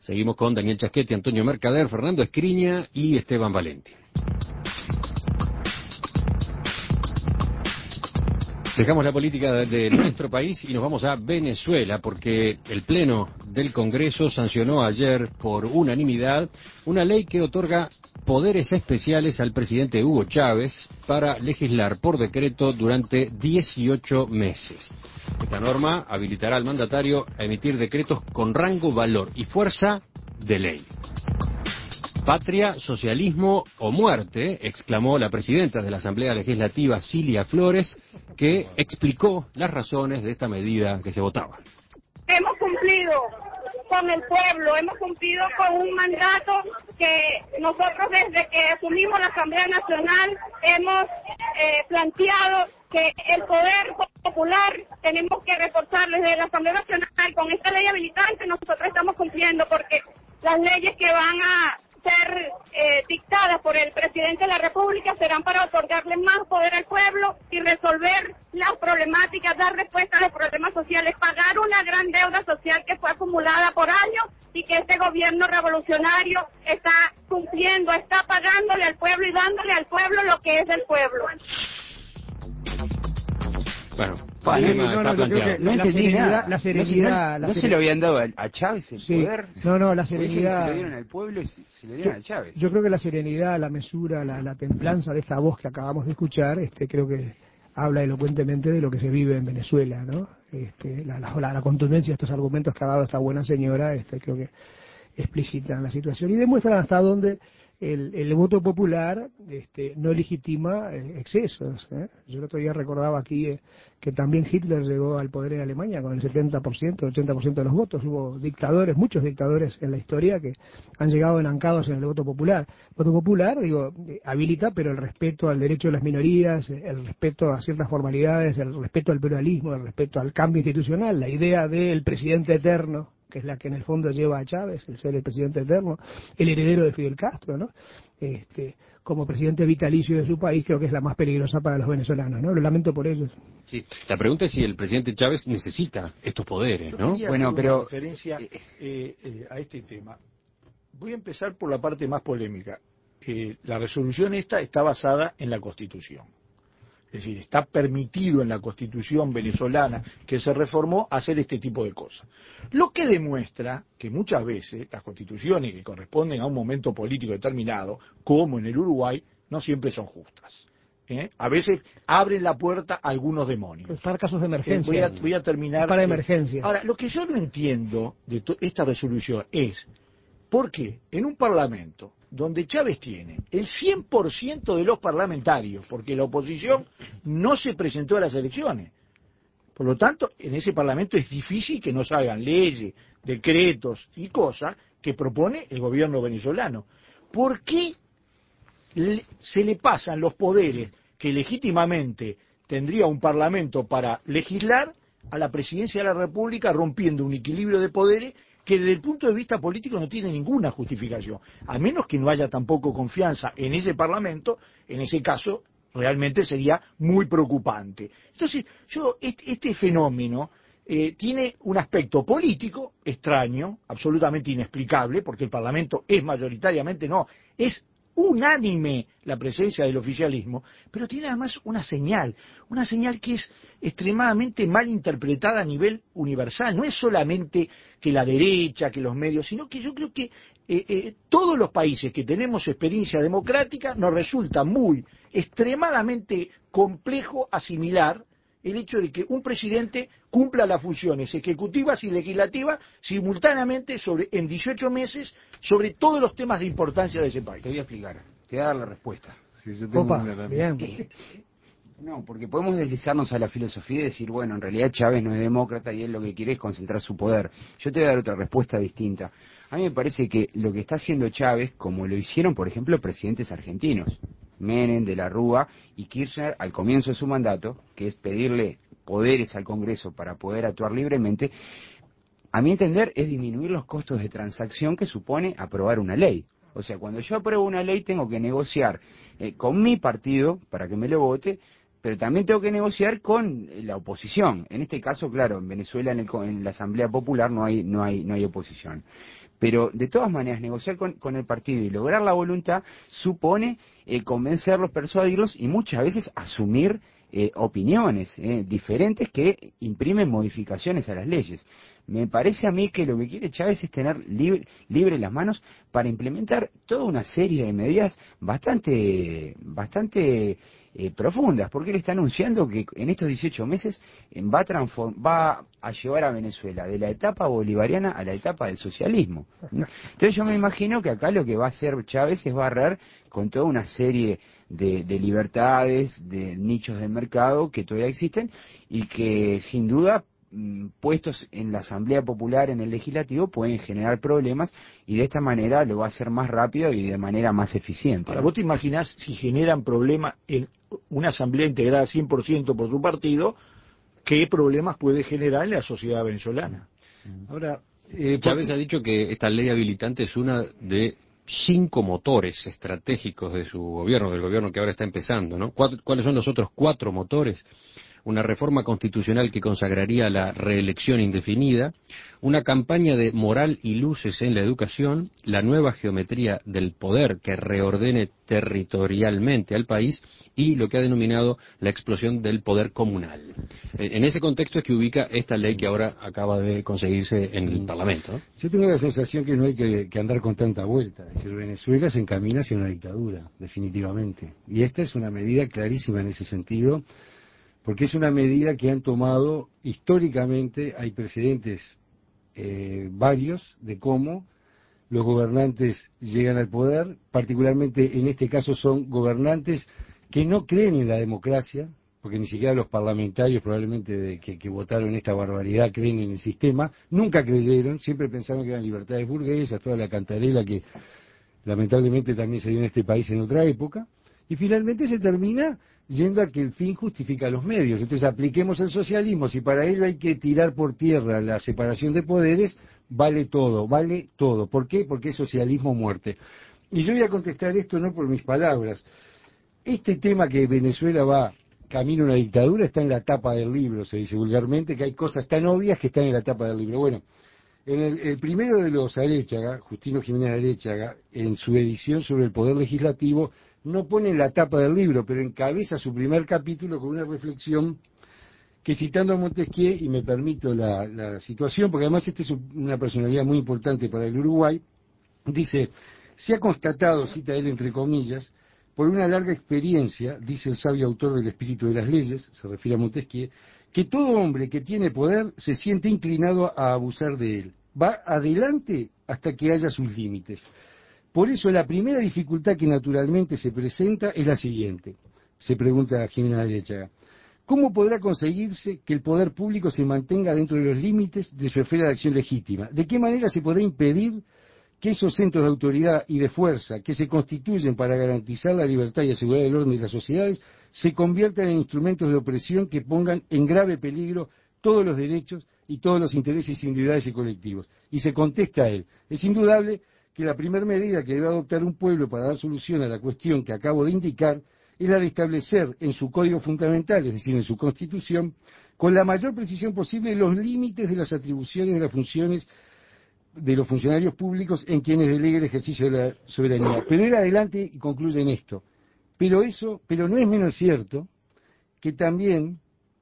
Seguimos con Daniel Chasquetti, Antonio Mercader, Fernando Escriña y Esteban Valenti. Dejamos la política de nuestro país y nos vamos a Venezuela, porque el Pleno del Congreso sancionó ayer por unanimidad una ley que otorga poderes especiales al presidente Hugo Chávez para legislar por decreto durante 18 meses. Esta norma habilitará al mandatario a emitir decretos con rango, valor y fuerza de ley. Patria, socialismo o muerte, exclamó la presidenta de la Asamblea Legislativa, Cilia Flores, que explicó las razones de esta medida que se votaba. Hemos cumplido con el pueblo, hemos cumplido con un mandato que nosotros desde que asumimos la Asamblea Nacional hemos planteado que el poder popular tenemos que reforzarlo desde la Asamblea Nacional. Con esta ley habilitante nosotros estamos cumpliendo porque las leyes que van a ser dictadas por el presidente de la República serán para otorgarle más poder al pueblo y resolver las problemáticas, dar respuesta a los problemas sociales, pagar una gran deuda social que fue acumulada por años y que este gobierno revolucionario está cumpliendo, está pagándole al pueblo y dándole al pueblo lo que es del pueblo. Bueno, está planteado. No entendí nada. La serenidad. ¿No se lo habían dado a Chávez el poder? No, la serenidad. Se lo dieron al pueblo y se lo dieron a Chávez. Yo creo que la serenidad, la mesura, la templanza de esta voz que acabamos de escuchar, creo que habla elocuentemente de lo que se vive en Venezuela, ¿no? La contundencia de estos argumentos que ha dado esta buena señora, creo que explicitan la situación y demuestran hasta dónde el voto popular no legitima excesos. Yo el otro día recordaba aquí que también Hitler llegó al poder en Alemania con el 70%, 80% de los votos. Hubo dictadores, muchos dictadores en la historia que han llegado enancados en el voto popular. El voto popular, habilita, pero el respeto al derecho de las minorías, el respeto a ciertas formalidades, el respeto al pluralismo, el respeto al cambio institucional, la idea del presidente eterno, que es la que en el fondo lleva a Chávez, el ser el presidente eterno, el heredero de Fidel Castro, ¿no? Como presidente vitalicio de su país, creo que es la más peligrosa para los venezolanos, ¿no? Lo lamento por ellos. Sí, la pregunta es si el presidente Chávez necesita estos poderes, ¿no? Bueno, pero referencia a este tema. Voy a empezar por la parte más polémica. La resolución esta está basada en la Constitución. Es decir, está permitido en la Constitución venezolana que se reformó hacer este tipo de cosas. Lo que demuestra que muchas veces las constituciones que corresponden a un momento político determinado, como en el Uruguay, no siempre son justas. A veces abren la puerta a algunos demonios. Para casos de emergencia. Voy a terminar. Para emergencia. Ahora, lo que yo no entiendo de esta resolución es por qué en un parlamento donde Chávez tiene el 100% de los parlamentarios, porque la oposición no se presentó a las elecciones. Por lo tanto, en ese parlamento es difícil que no salgan leyes, decretos y cosas que propone el gobierno venezolano. ¿Por qué se le pasan los poderes que legítimamente tendría un parlamento para legislar a la presidencia de la República, rompiendo un equilibrio de poderes que desde el punto de vista político no tiene ninguna justificación, a menos que no haya tampoco confianza en ese Parlamento? En ese caso realmente sería muy preocupante. Entonces, este fenómeno tiene un aspecto político extraño, absolutamente inexplicable, porque el Parlamento es mayoritariamente es unánime la presencia del oficialismo, pero tiene además una señal que es extremadamente mal interpretada a nivel universal. No es solamente que la derecha, que los medios, sino que yo creo que todos los países que tenemos experiencia democrática nos resulta extremadamente complejo asimilar el hecho de que un presidente cumpla las funciones ejecutivas y legislativas simultáneamente en 18 meses sobre todos los temas de importancia de ese país. Te voy a explicar, te voy a dar la respuesta. Sí, yo tengo bien. No, porque podemos deslizarnos a la filosofía y decir, bueno, en realidad Chávez no es demócrata y él lo que quiere es concentrar su poder. Yo te voy a dar otra respuesta distinta. A mí me parece que lo que está haciendo Chávez, como lo hicieron, por ejemplo, presidentes argentinos, Menem, de la Rúa y Kirchner al comienzo de su mandato, que es pedirle poderes al Congreso para poder actuar libremente, a mi entender es disminuir los costos de transacción que supone aprobar una ley. O sea, cuando yo apruebo una ley tengo que negociar con mi partido para que me lo vote, pero también tengo que negociar con la oposición. En este caso, claro, en Venezuela en la Asamblea Popular no hay oposición. Pero de todas maneras, negociar con el partido y lograr la voluntad supone convencerlos, persuadirlos y muchas veces asumir opiniones diferentes que imprimen modificaciones a las leyes. Me parece a mí que lo que quiere Chávez es tener libre las manos para implementar toda una serie de medidas bastante profundas, porque él está anunciando que en estos 18 meses va a llevar a Venezuela de la etapa bolivariana a la etapa del socialismo. Entonces yo me imagino que acá lo que va a hacer Chávez es barrer con toda una serie de libertades, de nichos de mercado que todavía existen y que sin duda puestos en la Asamblea Popular, en el Legislativo, pueden generar problemas y de esta manera lo va a hacer más rápido y de manera más eficiente. Ahora, ¿vos te imaginás si generan problemas en una Asamblea integrada 100% por su partido, qué problemas puede generar en la sociedad venezolana? Ahora, Chávez ha dicho que esta ley habilitante es una de 5 motores estratégicos de su gobierno, del gobierno que ahora está empezando, ¿no? ¿Cuáles son los otros 4 motores? Una reforma constitucional que consagraría la reelección indefinida, una campaña de moral y luces en la educación, la nueva geometría del poder que reordene territorialmente al país y lo que ha denominado la explosión del poder comunal. En ese contexto es que ubica esta ley que ahora acaba de conseguirse en el Parlamento, ¿no? Yo tengo la sensación que no hay que andar con tanta vuelta. Es decir, Venezuela se encamina hacia una dictadura, definitivamente. Y esta es una medida clarísima en ese sentido, porque es una medida que han tomado históricamente, hay precedentes varios de cómo los gobernantes llegan al poder, particularmente en este caso son gobernantes que no creen en la democracia, porque ni siquiera los parlamentarios probablemente que votaron esta barbaridad creen en el sistema, nunca creyeron, siempre pensaron que eran libertades burguesas, toda la cantarela que lamentablemente también se dio en este país en otra época, y finalmente se termina yendo a que el fin justifica los medios. Entonces apliquemos el socialismo, si para ello hay que tirar por tierra la separación de poderes, vale todo. ¿Por qué? Porque es socialismo o muerte. Y yo voy a contestar esto no por mis palabras. Este tema que Venezuela va camino a una dictadura está en la tapa del libro, se dice vulgarmente, que hay cosas tan obvias que están en la tapa del libro. Bueno, en el primero de los Aréchaga, Justino Jiménez Aréchaga, en su edición sobre el Poder Legislativo, no pone en la tapa del libro, pero encabeza su primer capítulo con una reflexión que, citando a Montesquieu, y me permito la situación, porque además esta es una personalidad muy importante para el Uruguay, dice: se ha constatado, cita él entre comillas, por una larga experiencia, dice el sabio autor del Espíritu de las Leyes, se refiere a Montesquieu, que todo hombre que tiene poder se siente inclinado a abusar de él. Va adelante hasta que haya sus límites. Por eso la primera dificultad que naturalmente se presenta es la siguiente. Se pregunta Jiménez Aréchaga: ¿cómo podrá conseguirse que el poder público se mantenga dentro de los límites de su esfera de acción legítima? ¿De qué manera se podrá impedir que esos centros de autoridad y de fuerza que se constituyen para garantizar la libertad y asegurar el orden de las sociedades se conviertan en instrumentos de opresión que pongan en grave peligro todos los derechos y todos los intereses individuales y colectivos? Y se contesta a él: es indudable que la primera medida que debe adoptar un pueblo para dar solución a la cuestión que acabo de indicar es la de establecer en su código fundamental, es decir, en su constitución, con la mayor precisión posible los límites de las atribuciones de las funciones de los funcionarios públicos en quienes delegue el ejercicio de la soberanía. Pero él adelante y concluye en esto: pero no es menos cierto que también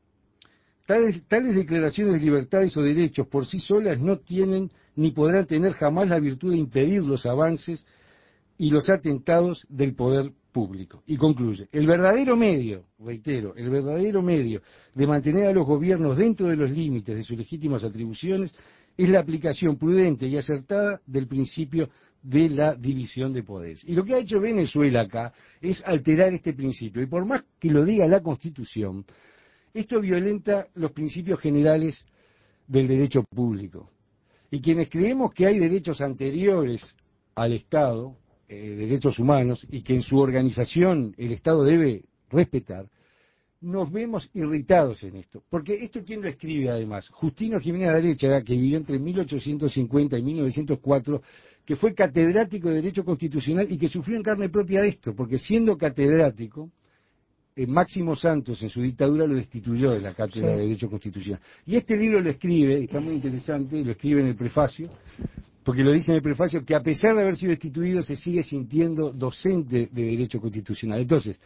tales declaraciones de libertades o derechos por sí solas no tienen ni podrán tener jamás la virtud de impedir los avances y los atentados del poder público. Y concluye: el verdadero medio, reitero, el verdadero medio de mantener a los gobiernos dentro de los límites de sus legítimas atribuciones es la aplicación prudente y acertada del principio de la división de poderes. Y lo que ha hecho Venezuela acá es alterar este principio. Y por más que lo diga la Constitución, esto violenta los principios generales del derecho público. Y quienes creemos que hay derechos anteriores al Estado, derechos humanos, y que en su organización el Estado debe respetar, nos vemos irritados en esto. Porque esto, ¿quién lo escribe además? Justino Jiménez Aréchaga, que vivió entre 1850 y 1904, que fue catedrático de Derecho Constitucional y que sufrió en carne propia esto, porque siendo catedrático, Máximo Santos en su dictadura lo destituyó de la cátedra de Derecho Constitucional. Y este libro lo escribe, está muy interesante, lo escribe en el prefacio, porque lo dice en el prefacio, que a pesar de haber sido destituido se sigue sintiendo docente de derecho constitucional. Entonces,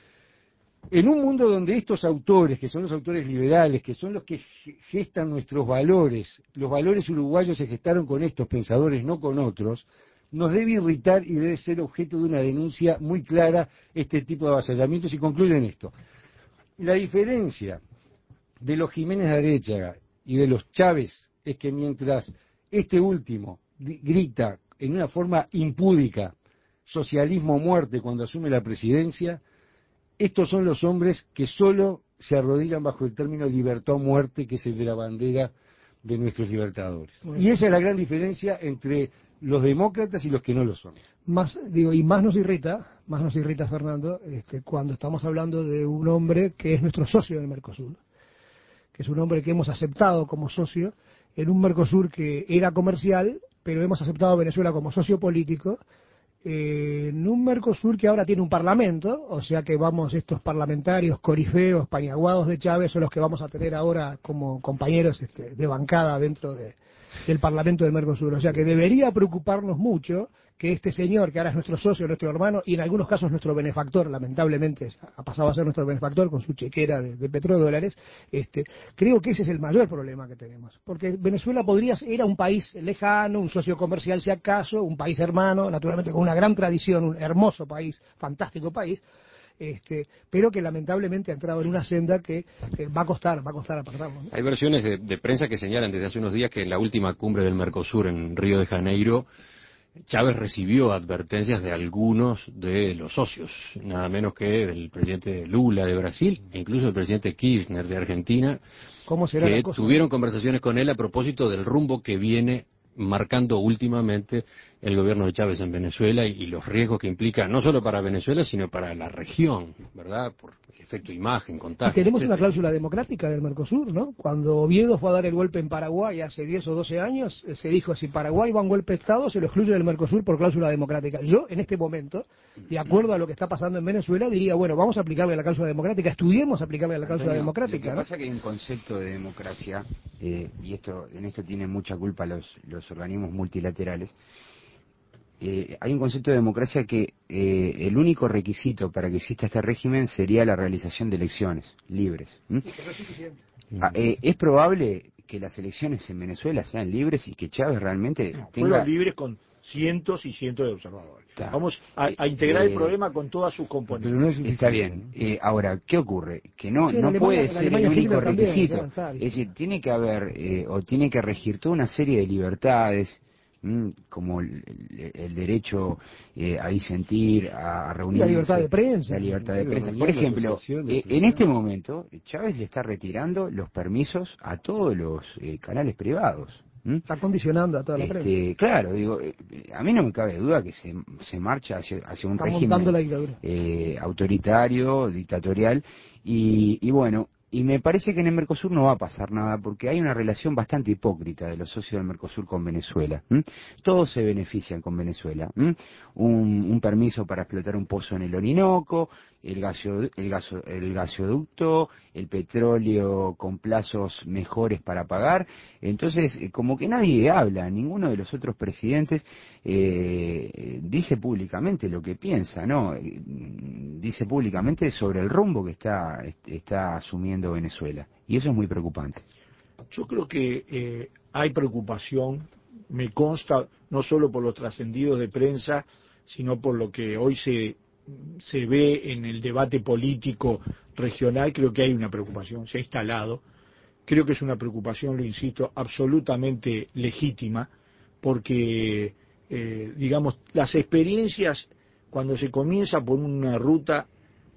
en un mundo donde estos autores, que son los autores liberales, que son los que gestan nuestros valores, los valores uruguayos se gestaron con estos pensadores, no con otros, nos debe irritar y debe ser objeto de una denuncia muy clara este tipo de avasallamientos, y concluyo en esto. La diferencia de los Jiménez de Aréchaga y de los Chávez es que mientras este último grita en una forma impúdica socialismo o muerte cuando asume la presidencia, estos son los hombres que solo se arrodillan bajo el término libertad o muerte, que es el de la bandera de nuestros libertadores. Y esa es la gran diferencia entre los demócratas y los que no lo son. Más nos irrita, Fernando, cuando estamos hablando de un hombre que es nuestro socio del Mercosur, que es un hombre que hemos aceptado como socio en un Mercosur que era comercial, pero hemos aceptado a Venezuela como socio político, en un Mercosur que ahora tiene un parlamento, o sea que estos parlamentarios corifeos, paniaguados de Chávez, son los que vamos a tener ahora como compañeros de bancada dentro del Parlamento del Mercosur. O sea que debería preocuparnos mucho que este señor, que ahora es nuestro socio, nuestro hermano, y en algunos casos nuestro benefactor, lamentablemente ha pasado a ser nuestro benefactor con su chequera de petrodólares, creo que ese es el mayor problema que tenemos. Porque Venezuela era un país lejano, un socio comercial si acaso, un país hermano, naturalmente con una gran tradición, un hermoso país, fantástico país, pero que lamentablemente ha entrado en una senda que va a costar apartarlo, ¿no? Hay versiones de prensa que señalan desde hace unos días que en la última cumbre del Mercosur en Río de Janeiro, Chávez recibió advertencias de algunos de los socios, nada menos que del presidente Lula de Brasil e incluso del presidente Kirchner de Argentina, ¿Cómo será que la cosa? tuvieron conversaciones con él a propósito del rumbo que viene marcando últimamente el gobierno de Chávez en Venezuela y los riesgos que implica no solo para Venezuela, sino para la región, ¿verdad? Por el efecto imagen, Y contagio, tenemos una etcétera. cláusula democrática del Mercosur, ¿no? Cuando Oviedo fue a dar el golpe en Paraguay hace 10 o 12 años, se dijo, si Paraguay va a un golpe de Estado, se lo excluye del Mercosur por cláusula democrática. Yo, en este momento, de acuerdo a lo que está pasando en Venezuela, diría, bueno, vamos a aplicarle la cláusula democrática, estudiemos aplicarle la cláusula Antonio, democrática, lo que ¿no? pasa es que hay un concepto de democracia, y en esto tienen mucha culpa los organismos multilaterales. Hay un concepto de democracia que el único requisito para que exista este régimen sería la realización de elecciones libres. ¿Es probable que las elecciones en Venezuela sean libres y que Chávez realmente tenga... Fueron libres con cientos y cientos de observadores. Está. Vamos a integrar el problema con todas sus componentes. Pero no es Está suficiente, bien. ¿no? Ahora, ¿qué ocurre? Que no Sí, en Alemania- puede en ser Alemania el único Hitler también, requisito. ya está, Es decir, tiene que haber o tiene que regir toda una serie de libertades, como el derecho a disentir, a reunirse. La libertad de prensa. La libertad de Sí, prensa. la Por ejemplo, asociación de en expresión. este momento, Chávez le está retirando los permisos a todos los canales privados. Está condicionando a toda la prensa. Claro, digo, a mí no me cabe duda que se marcha hacia un Está régimen montando la dictadura. autoritario, dictatorial, y bueno, y me parece que en el Mercosur no va a pasar nada porque hay una relación bastante hipócrita de los socios del Mercosur con Venezuela. Todos se benefician con Venezuela. Un permiso para explotar un pozo en el Orinoco, el gasoducto, el petróleo con plazos mejores para pagar. Entonces, como que nadie habla, ninguno de los otros presidentes dice públicamente lo que piensa, ¿no? Dice públicamente sobre el rumbo que está asumiendo Venezuela. Y eso es muy preocupante. Yo creo que hay preocupación, me consta, no solo por los trascendidos de prensa, sino por lo que hoy se ve en el debate político regional. Creo que hay una preocupación, se ha instalado. Creo que es una preocupación, lo insisto, absolutamente legítima, porque, digamos, las experiencias, cuando se comienza por una ruta,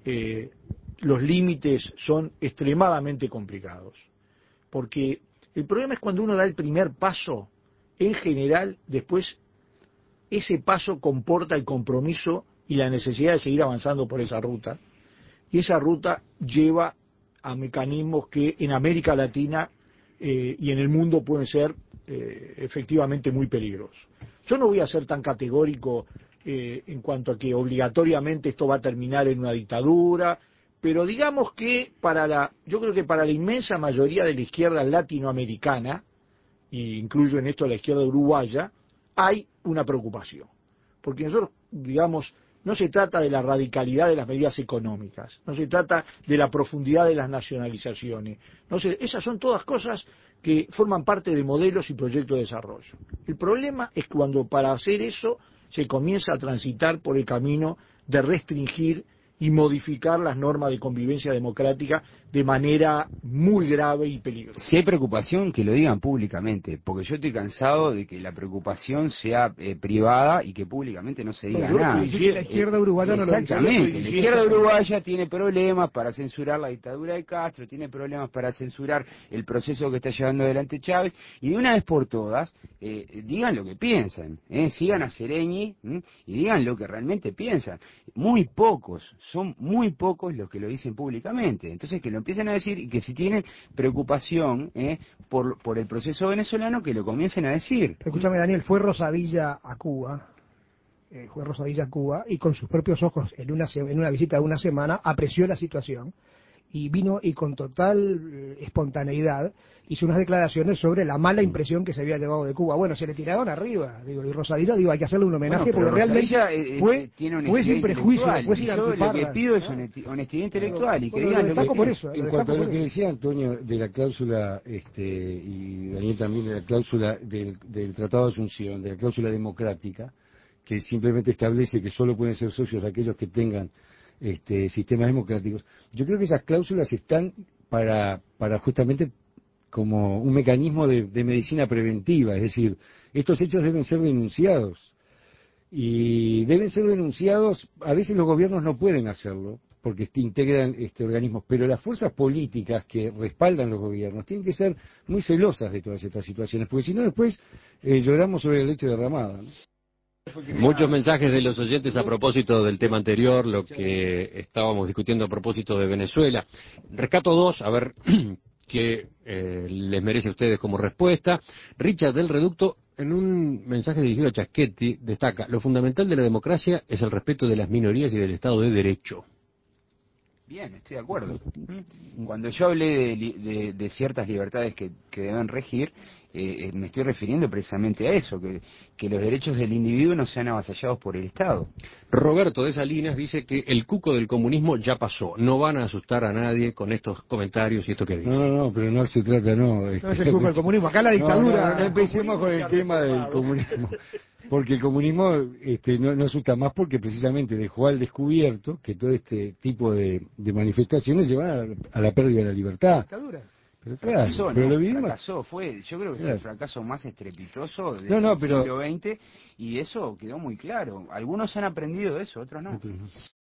los límites son extremadamente complicados. Porque el problema es cuando uno da el primer paso, en general, después ese paso comporta el compromiso y la necesidad de seguir avanzando por esa ruta. Y esa ruta lleva a mecanismos que en América Latina y en el mundo pueden ser efectivamente muy peligrosos. Yo no voy a ser tan categórico en cuanto a que obligatoriamente esto va a terminar en una dictadura, pero digamos que yo creo que para la inmensa mayoría de la izquierda latinoamericana, y incluyo en esto la izquierda uruguaya, hay una preocupación. Porque nosotros, digamos, no se trata de la radicalidad de las medidas económicas, no se trata de la profundidad de las nacionalizaciones, esas son todas cosas que forman parte de modelos y proyectos de desarrollo. El problema es cuando para hacer eso se comienza a transitar por el camino de restringir y modificar las normas de convivencia democrática de manera muy grave y peligrosa. Si hay preocupación, que lo digan públicamente, porque yo estoy cansado de que la preocupación sea privada y que públicamente no se diga nada. La izquierda uruguaya no lo dice. Exactamente, la izquierda uruguaya tiene problemas para censurar la dictadura de Castro, tiene problemas para censurar el proceso que está llevando adelante Chávez, y de una vez por todas, digan lo que piensan, sigan a Sereñi y digan lo que realmente piensan. Son muy pocos los que lo dicen públicamente, entonces que lo empiecen a decir y que si tienen preocupación por el proceso venezolano, que lo comiencen a decir. Escúchame, Daniel, fue Rosadilla a Cuba, y con sus propios ojos, en una visita de una semana, apreció la situación y vino y con total espontaneidad hizo unas declaraciones sobre la mala impresión que se había llevado de Cuba. Bueno, se le tiraron arriba, y Rosadilla, hay que hacerle un homenaje, porque realmente fue sin prejuicio, fue sin anticiparla. Lo que pido es honestidad intelectual, y que digan lo que por eso. En cuanto a lo que decía Antonio de la cláusula, y Daniel también, de la cláusula del Tratado de Asunción, de la cláusula democrática, que simplemente establece que solo pueden ser socios aquellos que tengan sistemas democráticos. Yo creo que esas cláusulas están para justamente como un mecanismo de medicina preventiva, es decir, estos hechos deben ser denunciados, y deben ser denunciados. A veces los gobiernos no pueden hacerlo porque integran organismos, pero las fuerzas políticas que respaldan los gobiernos tienen que ser muy celosas de todas estas situaciones, porque si no después lloramos sobre la leche derramada, ¿no? Muchos mensajes de los oyentes a propósito del tema anterior, lo que estábamos discutiendo a propósito de Venezuela. Rescato dos, a ver qué les merece a ustedes como respuesta. Richard del Reducto, en un mensaje dirigido a Chaschetti, destaca: lo fundamental de la democracia es el respeto de las minorías y del Estado de Derecho. Bien, estoy de acuerdo. Cuando yo hablé de ciertas libertades que deben regir, me estoy refiriendo precisamente a eso, que los derechos del individuo no sean avasallados por el Estado. Roberto de Salinas dice que el cuco del comunismo ya pasó, no van a asustar a nadie con estos comentarios y esto que dice. No, pero no se trata, no es el cuco del comunismo, acá la dictadura... No empecemos con el tema del comunismo, porque el comunismo no asusta más, porque precisamente dejó al descubierto que todo este tipo de manifestaciones llevan a la pérdida de la libertad. Pero fracasó, pero lo vivimos. Fracasó, yo creo que es el fracaso más estrepitoso del pero siglo XX, y eso quedó muy claro. Algunos han aprendido de eso, otros no.